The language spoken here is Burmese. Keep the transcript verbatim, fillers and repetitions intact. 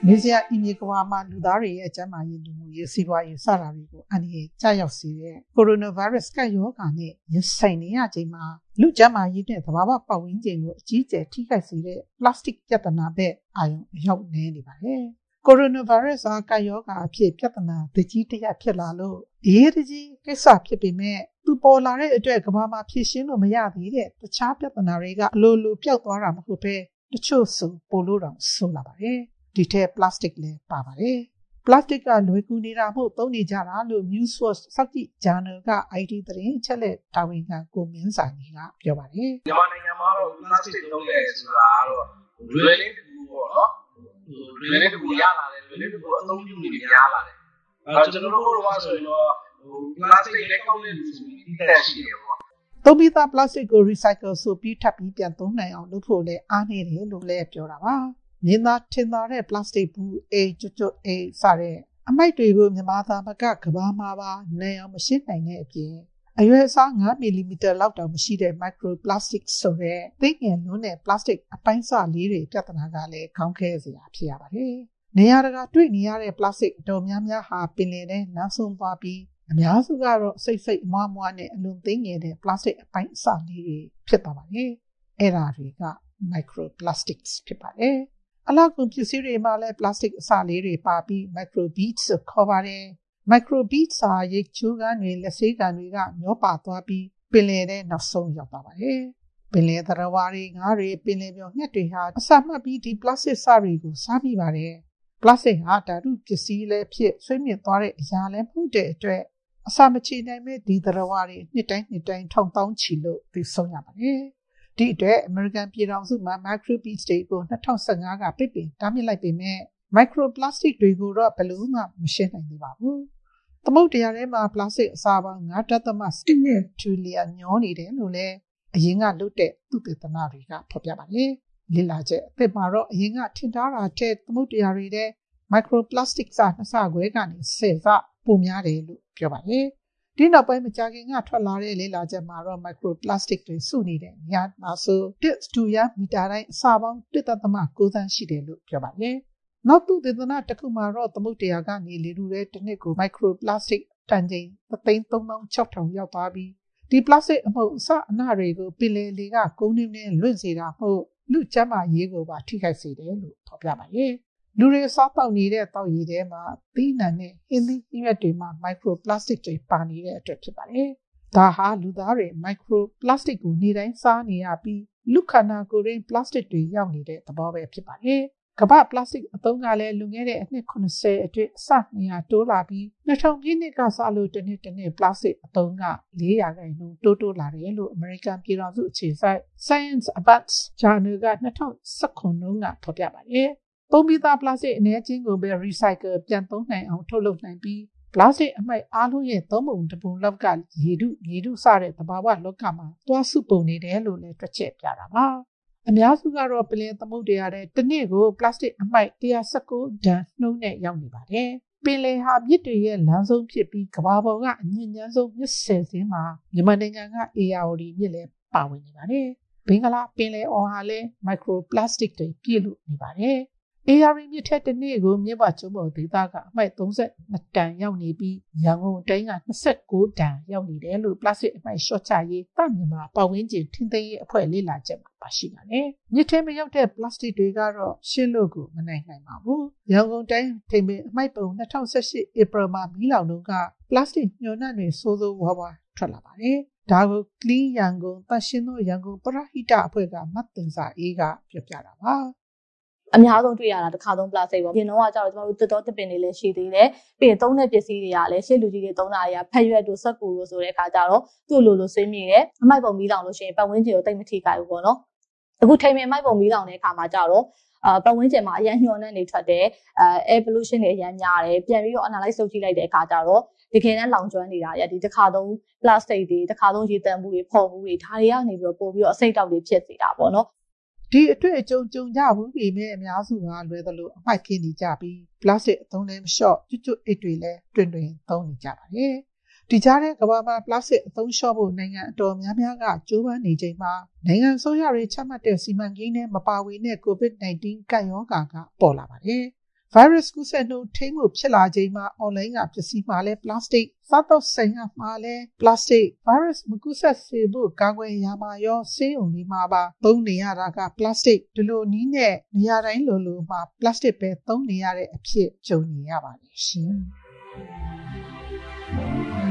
နေစရာအီမြေကဘာမှာလူသားတွေရဲ့ကျန်းမာရေးလူမှုရေးစီးပွားရေးစတာတွေကိုအန္တရာယ်ကျရောက်စေတဲ့ကိုရိုနာဗိုင်းရပ်စ်ကပ်ရောဂါနဲ့ရင်ဆိုင်နေရချိန်မှာလူကျန်းမာရေးနဲ့သဘာဝပတ်ဝန်းကျင်ကိုအကြီးအကျယ်ထိခိုက်စေတဲ့ပလတ်စတစ်ပြဿနာပဲအာရုံရောက်နေနေပါတယ်။ကိုရိုနာဗိုင်းရပ်စ်ကပ်ရောဂါအဖြစ်ပြဿနာတကြီးတရဖြစ်လာလို့အရေးတကြီးကိစ္စဖြစ်ပေမဲ့သူပေါ်လာတဲ့အတွက်ကဘာမှဖြေရှင်းလို့မရသေးတဲ့တခြားပြဿနာတွေကအလိုလိုပျောက်သွားတာမဟုတ်ပဲတချို့ဆိုပိုလို့တောင်ဆိုးလာပါတယ်။ဒီထဲပလတ်စတစ်လည်းပါပါတယ်ပလတ်စတစ်ကလွယ်ကူနေတာမဟုတ်သုံးနေကြတာလို့ NewsSource စောင့်ကြည့်ဂျာနယ်က အိုင် တီ သတင်းအချက်လက်တာဝန်ခံကိုမင်းစာကြီးကပြောပါတယ်မြန်မာနိုင်ငံမှာတော့ပလတ်စတစ်သုံးတယ်ဆိုတာကတော့လွယ်လေးတစ်ခုပေါ့နော်လွယ်လေးတစ်ခုရလာတယ်လွယ်လေးတစ်ခုအသုံးပြုနေများလာတယ်အဲကျွန်တော်တို့ကတော့ဆိုရင်တော့ပလတ်စတစ်လက်ကောက်တဲ့လူဆိုရင်ဒီတက်ရှိတယ်ပေါ့သုံးပြီးသားပလတ်စတစ်ကို recycle ဆိုပြီးထပ်ပြီးပြန်သုံးနိုင်အောင်လုပ်ဖို့လည်းအားနေတယ်လို့လည်းပြောတာပါမြင်းသားထင်သာတဲ့ပလတ်စတစ်ဘူးအေးကျွတ်ကျွတ်အေးစတဲ့အမိုက်တွေကိုမြန်မာသားမကကဘာမှာပါနိုင်အောင်မရှင်းနိုင်တဲ့အပြင်အရွယ်အစား၅မီလီမီတာလောက်တောင်မရှိတဲ့ microplastic ဆိုတဲ့သိငယ်လွန်းတဲ့ပလတ်စတစ်အပိုင်းစလေးတွေပြဿနာကလည်းခေါင်းခဲစရာဖြစ်ရပါတယ်။နေရာတကာတွေ့နေရတဲ့ပလတ်စတစ်အတော်များများဟာပင်လယ်ထဲလမ်းဆုံးသွားပြီးအများစုကတော့စိတ်စိတ်အမွားမွားနဲ့အလွန်သိငယ်တဲ့ပလတ်စတစ်အပိုင်းစလေးတွေဖြစ်သွားပါတယ်။အဲ့ဒါတွေက microplastics ဖြစ်ပါတယ်။အလောက်ကုန်ပစ္စည်းတွေမှာလည်းပလတ်စတစ်အစလေးတွေပါပြီး micro beads ကိုခေါ်ပါတယ်။ micro beads ဟာရိတ်ချိုးကန်တွေလက်ဆေးကန်တွေကမျောပါသွားပြီးပင်လယ်ထဲနောက်ဆုံးရောက်သွားပါတယ်။ပင်လယ်သရဝါတွေငါးတွေပင်လယ်ပြောငှက်တွေဟာအစမှတ်ပြီးဒီပလတ်စတစ်စတွေကိုစားမိပါတယ်။ပလတ်စတစ်ဟာဓာတုပစ္စည်းလည်းဖြစ်ဆွေးမြစ်သွားတဲ့အရာလည်းမဟုတ်တဲ့အတွက်အစာမချေနိုင်မဲ့ဒီသရဝါတွေနှစ်တိုင်းနှစ်တိုင်းထောင်တောင်းချီလို့သိဆုံးရပါတယ်။ဒီအတွက်အမေရိကန်ပြည်ထောင်စုမှာ micro beads တွေကို၂၀၁၅ကပိတ်ပင်တားမြစ်လိုက်ပေမဲ့ microplastic တွေကိုတော့ဘယ်လို့မှမရှင်းနိုင်သေးပါဘူး။သမုဒ္ဒရာထဲမှာပလတ်စတစ်အစာပေါင်း၅.၁ ထရီလီယံညောနေတယ်လို့လည်းအရင်ကလုပ်တဲ့သုတေသနတွေကဖော်ပြပါတယ်။လေ့လာချက်အသစ်မှာတော့အရင်ကထင်ထားတာထက်သမုဒ္ဒရာတွေထဲ microplastic စာနှစ်ဆခွဲကနေဆယ်ဆပိုများတယ်လို့ပြောပါတယ်။ဒီနောက်ပိုင်းမကြာခင်ကထွက်လာတဲ့လေ့လာချက်မှာတော့ microplastic တွေစုနေတဲ့နေရာမှာဆိုတစ်စတူယာမီတာတိုင်းအစာပေါင်း၁.၉ သန်းရှိတယ်လို့ပြောပါတယ်။နောက်သူသေသနာတစ်ခုမှာတော့သမုဒ္ဒရာကနေလေထုထဲတစ်နှစ်ကို microplastic တန်ချိန်၃သိန်း၃သောင်း၆ထောင်ရောက်သွားပြီးဒီပလတ်စတစ်အမှုန့်အစအနတွေကိုပင်လယ်လေကကုန်းနှင်းနဲ့လွင့်စေတာမို့လူကျန်းမာရေးကိုပါထိခိုက်စေတယ်လို့ဖော်ပြပါတယ်။လူတွေစားတောက်နေတဲ့တောက်ရည်ထဲမှာသီးနှံနဲ့ဟင်းသီးဟင်းရွက်တွေမှာ microplastic တွေပါနေတဲ့အတွက်ဖြစ်ပါတယ်။ဒါဟာလူသားတွေ microplastic ကိုနေတိုင်းစားနေရပြီးလူခန္ဓာကိုယ်ရင်း plastic တွေရောက်နေတဲ့သဘောပဲဖြစ်ပါတယ်။ကမ္ဘာပလတ်စတစ်အသုံးကလည်းလွန်ခဲ့တဲ့အနှစ်၇၀အတွင်းအဆ၂၀၀တိုးလာပြီး၂၀၀၀ပြည့်နှစ်ကစလို့တစ်နှစ်တစ်နှစ်ပလတ်စတစ်အသုံးက၄ရာခိုင်နှုန်းတိုးတိုးလာတယ်လို့အမေရိကန်ပြည်ထောင်စုအခြေစိုက် Science Advances Journal က၂၀၁၇ခုကဖော်ပြပါတယ်။ပုံပြီးသားပလတ်စတစ်အနည်းချင်းကိုပဲ recycle ပြန်သုံးနိုင်အောင်ထုတ်လုပ်နိုင်ပြီးပလတ်စတစ်အမှိုက်အားလုံးရဲ့သုံးပုံတစ်ပုံလောက်ကရေတုရေတုစတဲ့သဘာဝလောကမှာသွားစုပုံနေတယ်လို့လည်းတွက်ချက်ပြတာပါအများစုကတော့ပလင်သမုဒ္ဒရာတဲ့တစ်နေ့ကိုပလတ်စတစ်အမှိုက်၁၁၉တန်နှုန်းနဲ့ရောက်နေပါတယ်ပင်လယ်ဟာမြစ်တွေရဲ့လမ်းဆုံးဖြစ်ပြီးကမ္ဘာပေါ်ကအညစ်ညမ်းဆုံးမြစ်ဆယ်စင်းမှာမြန်မာနိုင်ငံကအေယာဝတီမြစ်လည်းပါဝင်နေပါတယ်ဘင်္ဂလားပင်လယ်အော်ဟာလည်း microplastic တွေပြည့်လို့နေပါတယ်အေယာရီမြစ်ထက်တစ်နေ့ကိုမြစ်ဝကျွန်းပေါ်ဒေသကအမှိုက်၃၂တန်ရောက်နေပြီးရန်ကုန်တိုင်းက၂၉တန်ရောက်နေတယ်လို့ပလတ်စတစ်အမှိုက်လျှော့ချရေးတမြန်မာပတ်ဝန်းကျင်ထိန်းသိမ်းရေးအဖွဲ့လေ့လာချက်မှာပါရှိပါတယ်။မြစ်ထဲမရောက်တဲ့ပလတ်စတစ်တွေကတော့ရှင်းလို့ကိုမနိုင်နိုင်ပါဘူး။ရန်ကုန်တိုင်းထိန်းသိမ်းအမှိုက်ပုံ၂၀၁၈ဧပြီမှာမီးလောင်တော့ကပလတ်စတစ်ညှို့နှံ့တွေစိုးစိုးဝါးဝါးထွက်လာပါတယ်။ဒါကို Clean Yangon တန်ရှင်းသောရန်ကုန်ပရဟိတအဖွဲ့ကမတ်တင်စာအေးကပြောပြတာပါ။အများဆုံးတွေ့ရတာတစ်ခါသုံးပလတ်စတစ်ပေါ့။ပြင်တော့ကကြောက်ကျွန်တော်တို့တစ်တော်တစ်ပင်တွေလည်းရှိသေးတယ်။ပြီးရင်သုံးတဲ့ပစ္စည်းတွေကလည်းရှေ့လူကြီးတွေသုံးတာတွေကဖက်ရွက်တို့စက်ကူတို့ဆိုတဲ့အခါကျတော့သူ့လိုလိုဆွေးမြေတယ်။အမိုက်ပုံမီးလောင်လို့ရှိရင်ပတ်ဝန်းကျင်ကိုတိတ်မထိခိုက်ဘူးပေါ့နော်။အခုထိမ်ပင်အမိုက်ပုံမီးလောင်တဲ့အခါမှာကျတော့အာပတ်ဝန်းကျင်မှာအရန်ညှော်နှံ့နေထွက်တယ်။အဲ air pollution တွေအရန်များတယ်။ပြန်ပြီးတော့ analyze လုပ်ကြည့်လိုက်တဲ့အခါကျတော့တကယ်တမ်းလောင်ကျွမ်းနေတာဒီတစ်ခါသုံးပလတ်စတစ်တွေတစ်ခါသုံးရေတံမှုတွေဖော်မှုတွေဒါတွေကနေပြီးတော့ပို့ပြီးတော့အစိတ်တောက်တွေဖြစ်စေတာပေါ့နော်ဒီအတွေ့အကြုံကြုံကြဘူးပေမဲ့အများစုကလွယ်သလိုအမိုက်ခင်းနေကြပြီးပလတ်စတစ်အသုံးလည်းမလျှော့ကျွတ်ကျွတ်အိတ်တွေလည်းတွင်တွင်သုံးနေကြပါတယ်။ဒီကြားထဲကမ္ဘာမှာပလတ်စတစ်အသုံးလျှော့ဖို့နိုင်ငံအတော်များများကကြိုးပမ်းနေချိန်မှာနိုင်ငံအစိုးရတွေချမှတ်တဲ့စီမံကိန်းနဲ့မပါဝင်တဲ့ ကိုဗစ်၁၉ ကပ်ရောဂါကပေါ်လာပါတယ်။ virus ကူးစက်နှုန်းထိမှုဖြစ်လာချိန်မှာ online ကပစ္စည်းမှာလဲ plastic စားတော့ဆိုင်ကမှာလဲ plastic virus မကူးစက်စေဖို့ကာကွယ်ရမှာရောဆေးရုံတွေမှာပါသုံးနေရတာက plastic ဒီလိုနည်းနဲ့နေရာတိုင်းလိုလိုမှာ plastic ပဲသုံးနေရတဲ့အဖြစ်ကြုံနေရပါတယ်ရှင်